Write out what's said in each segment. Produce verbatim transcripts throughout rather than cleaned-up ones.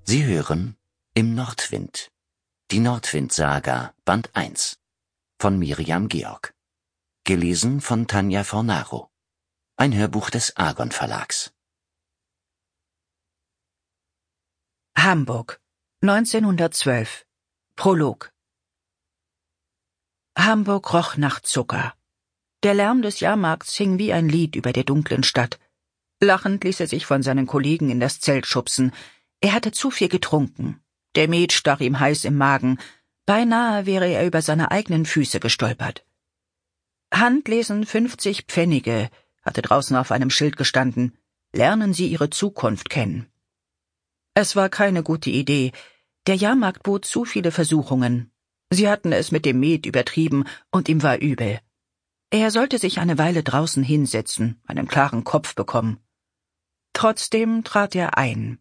Sie hören Im Nordwind. Die Nordwind-Saga, Band eins von Miriam Georg. Gelesen von Tanja Fornaro. Ein Hörbuch des Argon Verlags. Hamburg, neunzehnhundertzwölf. Prolog. Hamburg roch nach Zucker. Der Lärm des Jahrmarkts hing wie ein Lied über der dunklen Stadt. Lachend ließ er sich von seinen Kollegen in das Zelt schubsen. Er hatte zu viel getrunken. Der Met stach ihm heiß im Magen. Beinahe wäre er über seine eigenen Füße gestolpert. Handlesen fünfzig Pfennige, hatte draußen auf einem Schild gestanden. Lernen Sie Ihre Zukunft kennen. Es war keine gute Idee. Der Jahrmarkt bot zu viele Versuchungen. Sie hatten es mit dem Met übertrieben, und ihm war übel. Er sollte sich eine Weile draußen hinsetzen, einen klaren Kopf bekommen. Trotzdem trat er ein.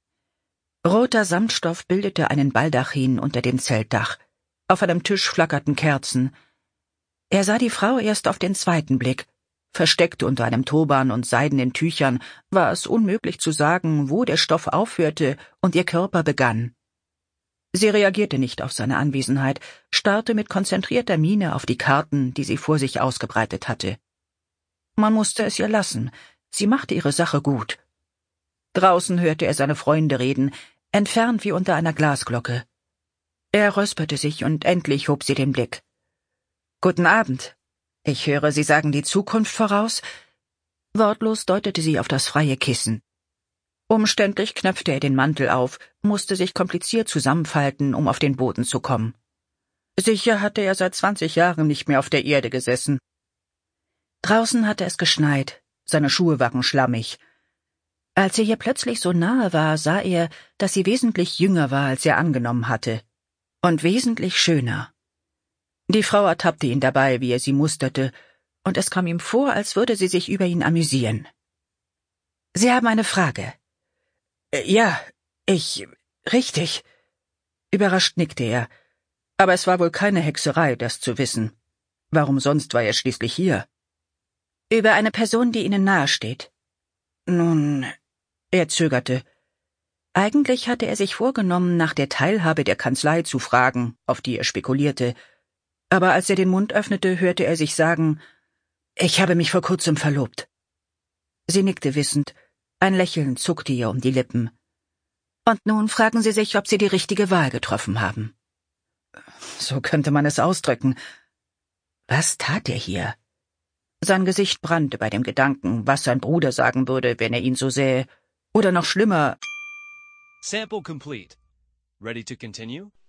Roter Samtstoff bildete einen Baldachin unter dem Zeltdach. Auf einem Tisch flackerten Kerzen. Er sah die Frau erst auf den zweiten Blick. Versteckt unter einem Turban und seidenen Tüchern war es unmöglich zu sagen, wo der Stoff aufhörte und ihr Körper begann. Sie reagierte nicht auf seine Anwesenheit, starrte mit konzentrierter Miene auf die Karten, die sie vor sich ausgebreitet hatte. Man musste es ihr lassen. Sie machte ihre Sache gut. Draußen hörte er seine Freunde reden, entfernt wie unter einer Glasglocke. Er räusperte sich, und endlich hob sie den Blick. »Guten Abend. Ich höre, Sie sagen die Zukunft voraus?« Wortlos deutete sie auf das freie Kissen. Umständlich knöpfte er den Mantel auf, musste sich kompliziert zusammenfalten, um auf den Boden zu kommen. Sicher hatte er seit zwanzig Jahren nicht mehr auf der Erde gesessen. Draußen hatte es geschneit, seine Schuhe waren schlammig. Als er ihr plötzlich so nahe war, sah er, dass sie wesentlich jünger war, als er angenommen hatte. Und wesentlich schöner. Die Frau ertappte ihn dabei, wie er sie musterte, und es kam ihm vor, als würde sie sich über ihn amüsieren. »Sie haben eine Frage?« »Ja, ich... richtig.« Überrascht nickte er. Aber es war wohl keine Hexerei, das zu wissen. Warum sonst war er schließlich hier? »Über eine Person, die Ihnen nahesteht.« »Nun...« Er zögerte. Eigentlich hatte er sich vorgenommen, nach der Teilhabe der Kanzlei zu fragen, auf die er spekulierte. Aber als er den Mund öffnete, hörte er sich sagen, »Ich habe mich vor kurzem verlobt.« Sie nickte wissend. Ein Lächeln zuckte ihr um die Lippen. »Und nun fragen Sie sich, ob Sie die richtige Wahl getroffen haben.« So könnte man es ausdrücken. Was tat er hier? Sein Gesicht brannte bei dem Gedanken, was sein Bruder sagen würde, wenn er ihn so sähe. Oder noch schlimmer. Sample complete. Ready to continue?